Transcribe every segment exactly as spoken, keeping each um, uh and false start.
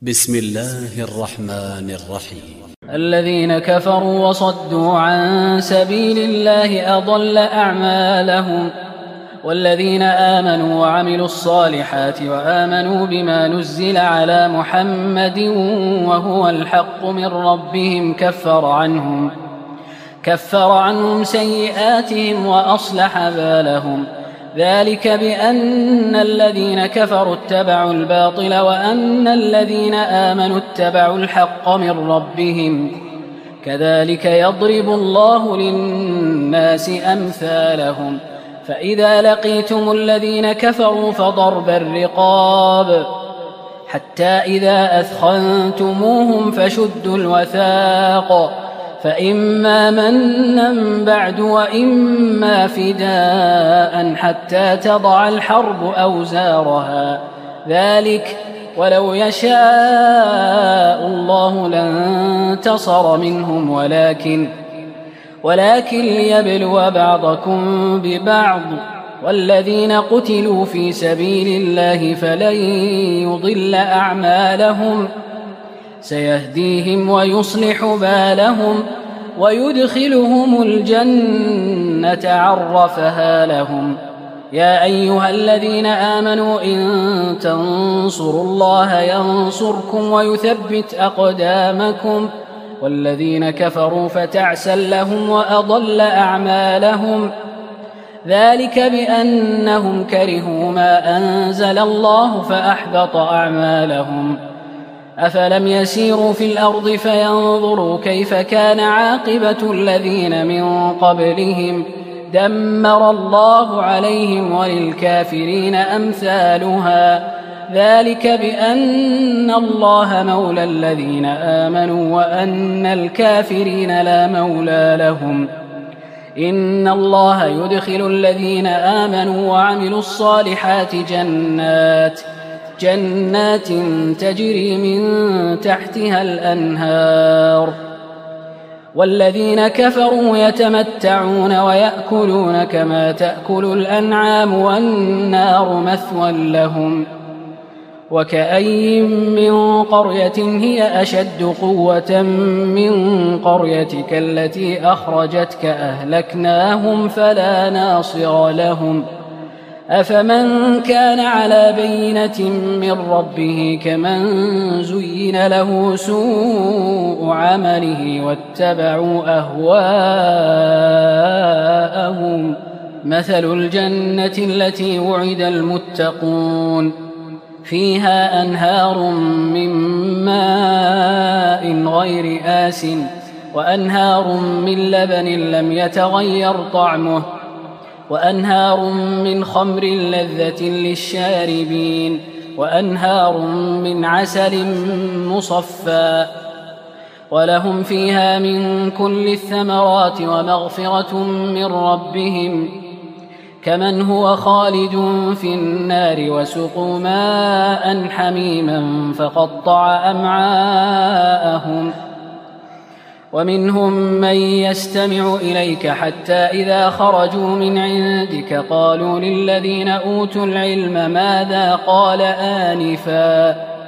بسم الله الرحمن الرحيم. الذين كفروا وصدوا عن سبيل الله أضل أعمالهم والذين آمنوا وعملوا الصالحات وآمنوا بما نزل على محمد وهو الحق من ربهم كفر عنهم كفر عنهم سيئاتهم وأصلح بالهم ذلك بأن الذين كفروا اتبعوا الباطل وأن الذين آمنوا اتبعوا الحق من ربهم كذلك يضرب الله للناس أمثالهم فإذا لقيتم الذين كفروا فضرب الرقاب حتى إذا أثخنتموهم فشدوا الوثاق فإما منا بعد وإما فداء حتى تضع الحرب أوزارها ذلك ولو يشاء الله لانتصر منهم ولكن ولكن ليبلو بعضكم ببعض والذين قتلوا في سبيل الله فلن يضل أعمالهم سيهديهم ويصلح بالهم ويدخلهم الجنة عرفها لهم يا أيها الذين آمنوا إن تنصروا الله ينصركم ويثبت أقدامكم والذين كفروا فتعسا لهم وأضل أعمالهم ذلك بأنهم كرهوا ما أنزل الله فأحبط أعمالهم أفلم يسيروا في الأرض فينظروا كيف كان عاقبة الذين من قبلهم دمر الله عليهم وللكافرين أمثالها ذلك بأن الله مولى الذين آمنوا وأن الكافرين لا مولى لهم إن الله يدخل الذين آمنوا وعملوا الصالحات جنات جنات تجري من تحتها الأنهار والذين كفروا يتمتعون ويأكلون كما تأكل الأنعام والنار مثوى لهم وكأين من قرية هي أشد قوة من قريتك التي أخرجتك أهلكناهم فلا ناصر لهم أفمن كان على بينة من ربه كمن زين له سوء عمله واتبعوا أهواءهم مثل الجنة التي وعد المتقون فيها أنهار من ماء غير آسٍ وأنهار من لبن لم يتغير طعمه وأنهار من خمر لذة للشاربين وأنهار من عسل مصفى ولهم فيها من كل الثمرات ومغفرة من ربهم كمن هو خالد في النار وسقوا ماء حميما فقطع أمعاءهم ومنهم من يستمع إليك حتى إذا خرجوا من عندك قالوا للذين أوتوا العلم ماذا قال آنفا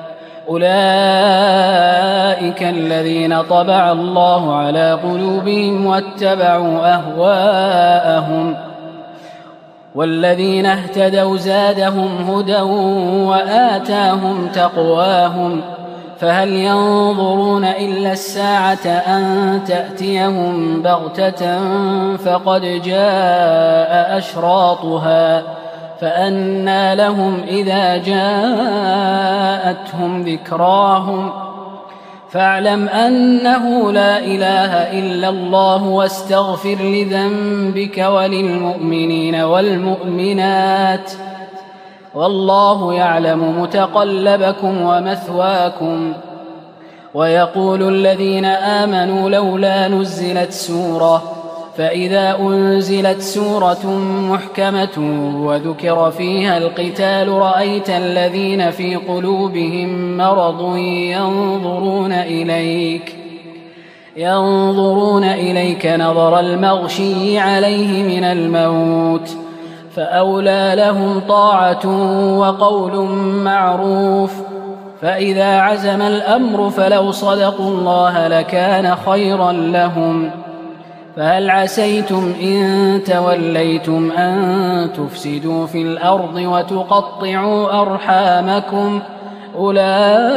أولئك الذين طبع الله على قلوبهم واتبعوا أهواءهم والذين اهتدوا زادهم هدى وآتاهم تقواهم فهل ينظرون إلا الساعة أن تأتيهم بغتة فقد جاء أشراطها فأنى لهم إذا جاءتهم ذكراهم فاعلم أنه لا إله إلا الله واستغفر لذنبك وللمؤمنين والمؤمنات والله يعلم متقلبكم ومثواكم ويقول الذين آمنوا لولا نزلت سورة فإذا أنزلت سورة محكمة وذكر فيها القتال رأيت الذين في قلوبهم مرض ينظرون إليك ينظرون إليك نظر المغشي عليه من الموت فأولى لهم طاعة وقول معروف فإذا عزم الأمر فلو صدقوا الله لكان خيرا لهم. فهل عسيتم إن توليتم أن تفسدوا في الأرض وتقطعوا أرحامكم؟ أولئك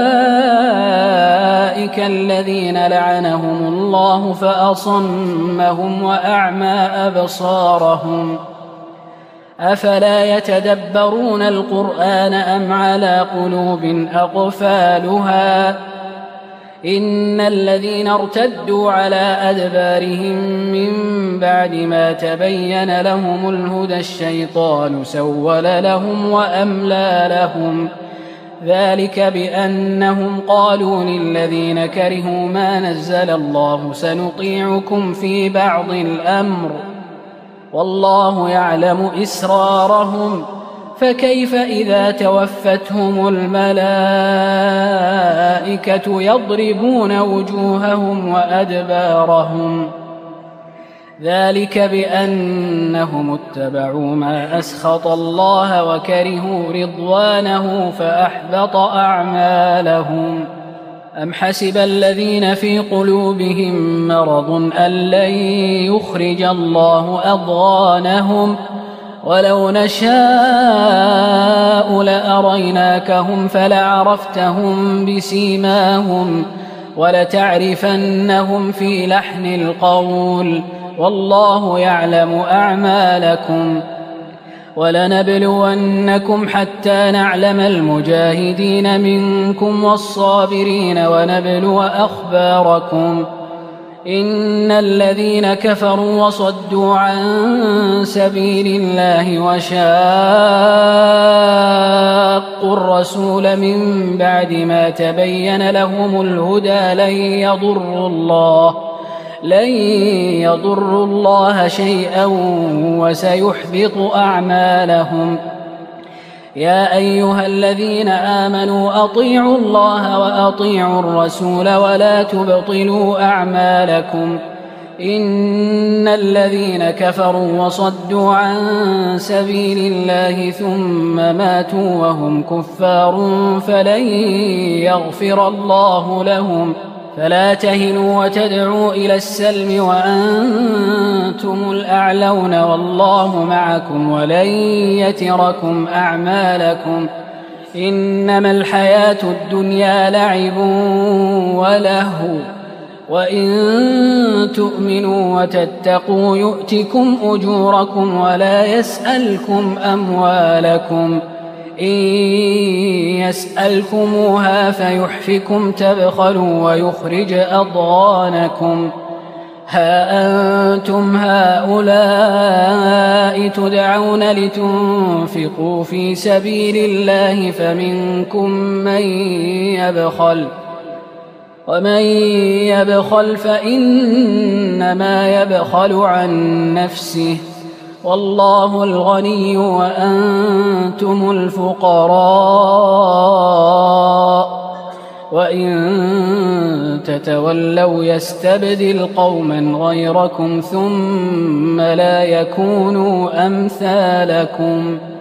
الذين لعنهم الله فأصمهم وأعمى أبصارهم. أفلا يتدبرون القرآن أم على قلوب أقفالها؟ إن الذين ارتدوا على أدبارهم من بعد ما تبين لهم الهدى الشيطان سول لهم وأملى لهم. ذلك بأنهم قالوا للذين كرهوا ما نزل الله سنطيعكم في بعض الأمر والله يعلم إسرارهم. فكيف إذا توفتهم الملائكة يضربون وجوههم وأدبارهم؟ ذلك بأنهم اتبعوا ما أسخط الله وكرهوا رضوانه فأحبط أعمالهم. أم حسب الذين في قلوبهم مرض أن لن يخرج الله أضغانهم ولو نشاء لأريناكهم فلعرفتهم بسيماهم ولتعرفنهم في لحن القول والله يعلم أعمالكم. ولنبلونكم حتى نعلم المجاهدين منكم والصابرين ونبلو أخباركم. إن الذين كفروا وصدوا عن سبيل الله وشاقوا الرسول من بعد ما تبين لهم الهدى لن يضروا الله لن يضروا الله شيئا وسيحبط أعمالهم. يا أيها الذين آمنوا أطيعوا الله وأطيعوا الرسول ولا تبطلوا أعمالكم. إن الذين كفروا وصدوا عن سبيل الله ثم ماتوا وهم كفار فلن يغفر الله لهم. فلا تهنوا وتدعوا إلى السلم وأنتم الأعلون والله معكم ولن يتركم أعمالكم. إنما الحياة الدنيا لعب ولهو وإن تؤمنوا وتتقوا يؤتكم أجوركم ولا يسألكم أموالكم. إن يسألكموها فيحفكم تبخلوا ويخرج أضغانكم. ها أنتم هؤلاء تدعون لتنفقوا في سبيل الله فمنكم من يبخل ومن يبخل فإنما يبخل عن نفسه والله الغني وأنتم الفقراء وإن تتولوا يستبدل قوما غيركم ثم لا يكونوا أمثالكم.